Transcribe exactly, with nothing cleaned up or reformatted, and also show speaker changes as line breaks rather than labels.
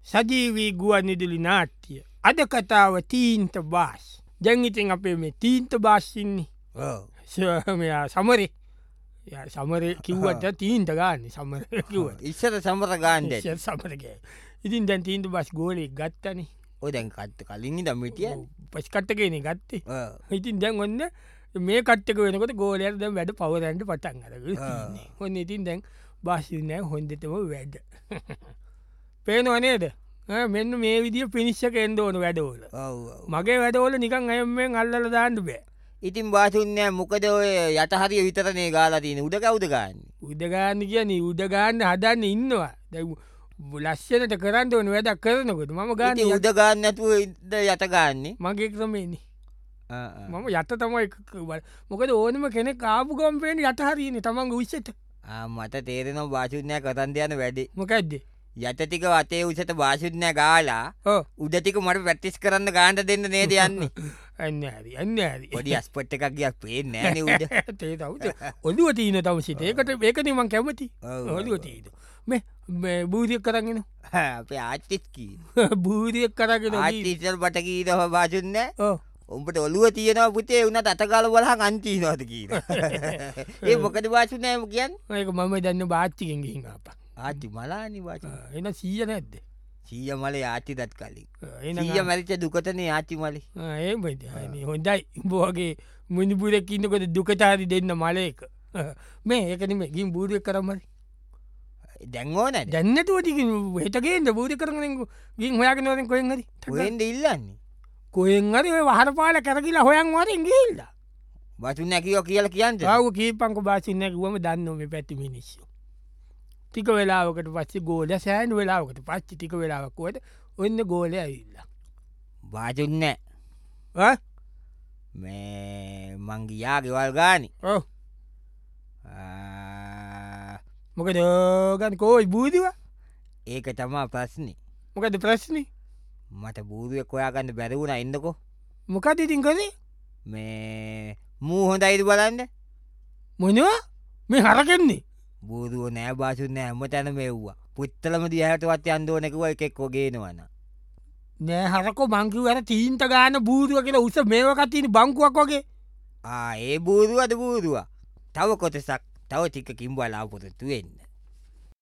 සජීවී ගුවන් ඉදිලි නාට්‍ය. අද කතාව තීන්ත බාස්. ජැංගිතින් අපේ මේ තීන්ත බාස්සින්නේ මෙයා සමරේ සමර කිව්වට තීන්ත ගන්න සමර කිව
ඉස්සර සමර ගාන්ඩ
සමරගේ ඉතින් දැන් තීන්ත බස් ගෝලෙක් ගත්තන
ඔය දැන් කත්ත කලින් දමිටිය
පස් කට්ටගෙන ගත්තේ ඉතින් දැන් ඔන්න මේ කට්ක වෙනකොට ගෝලයට දැ වැඩ පවරන්ට පටන් අර හොන්න ඉතින් දැන් බාසිනෑ හොන්දතම වැඩ පේනවනේද මෙන්න මේ විදිිය පිනිශ්ෂක එන්ද ඕන වැඩෝල මගේ වැඩෝල නිකන් අයමෙන් අල්ලල දාන්න බෑ
ඉතින් බාසුන්නෑ මොකද ඔය යටහරිය විතරනේ ගාලාතින උඩ කවුද ගන්න
උදගාන්න කියන උදගාන්න හදන්න ඉන්නවා දැ ලස්සනට කරන්න ඕන වැඩක් කරනකොට මම ගාන
උදගාන්න ඇතුව ඉද යටගන්නේ
මගේ ක්‍රමේනි මම යත තමයි මොකද ඕනම කෙනෙ කාපු ගම්පේෙන යටහරීන තමන් විශ්සට
මට තේරෙනවා බාශුද්නය කතන්දයන වැඩි
මොකක්ද
යටටික වතේ උසට බාශුද්නය ගාලා උඩටික මට පැට්ටිස් කරන්න ගාන්ට දෙන්න නේද යන්නේ
ඇන්න හරි අන්න හරි
ොඩි අස්පට් එකක් ගයක් පේ නෑන උඩ
තේතවත ඔදුව තියන තවසිට ඒකට ඒකනීමං කැමති ඔදුව තීද මේ බූරියක් කරගෙන
අපේ ආච්චිත්කී
බූරියක් කරගෙන
ආටිසල් පටකීද භාජුන්න උඹට ඔලුව තියෙනව පුතේ වුණත් අතකාල වලහන් අන්තිීනවද කීර ඒ මොකද වාසු නෑම කියන්
ඒක මම දන්න බාච්චිකෙන් ගිහින් අප
ආටි මලානි වාච
එන සීය නැද්ද
සීය මලේ ආච්චි දත් කලින් සීය මැරිච දුකතනේ ආච්චි මලි
ඒ හොඳයි බෝගේ මුනිපුරෙක් ඉන්නකොට දුකතාරි දෙන්න මලයක මේ ඒකනම ගින් බූරුවක් කරමරි
දැන්ගෝන
දැන්නතුවටිකින් හටගේන්ද බූරි කරන ගින් හොයාගෙන නොරෙන් කොයෙන් හරි
ෙන්ද ඉල්ලන්නේ
කොයෙන් හරි වහරපාල කරකිලා හොයන් වරින් ගිල්ල
බසු නැකියෝ කියල කියන්න
රව කීපංක බාසින්නැකුවම දන්නම පැති මිනිස්සු ටික වෙලාවකට පස්සේ ගෝල සෑන් වෙලාවකට පච්චි ටික වෙලාවක්කොට ඔන්න ගෝලය ඇවිල්ල
බාජුන්නෑ මේ මංගියා ගෙවල් ගානි
මොක දෝගන් කෝයි බූදිව
ඒක තමා ප්‍රශ්නි
මොකද ප්‍රශ්නි
මට බූදුවක් කොයාගන්න බැරවුණ එන්නකො
මොකද ඉතින් කදේ
මේ මූ හොඳ අයිතු බලන්න
මොනවා මේ හරකෙන්නේ
බූදුව නෑ බාසුන්න ඇම තැන මෙව්වා පුත්තලම දිහටවත් අන්දෝනැකව එකෙක් ොගේනවන
නෑ හරකො මංකිව වැර තීන්ත ගාන බූදුව කියලා උස මේවකත්තින බංකුවක් වගේ
ඒ බූදුවද බූදුව තව කොටසක් තව ටික කිම්බලා පොතතු වෙන්න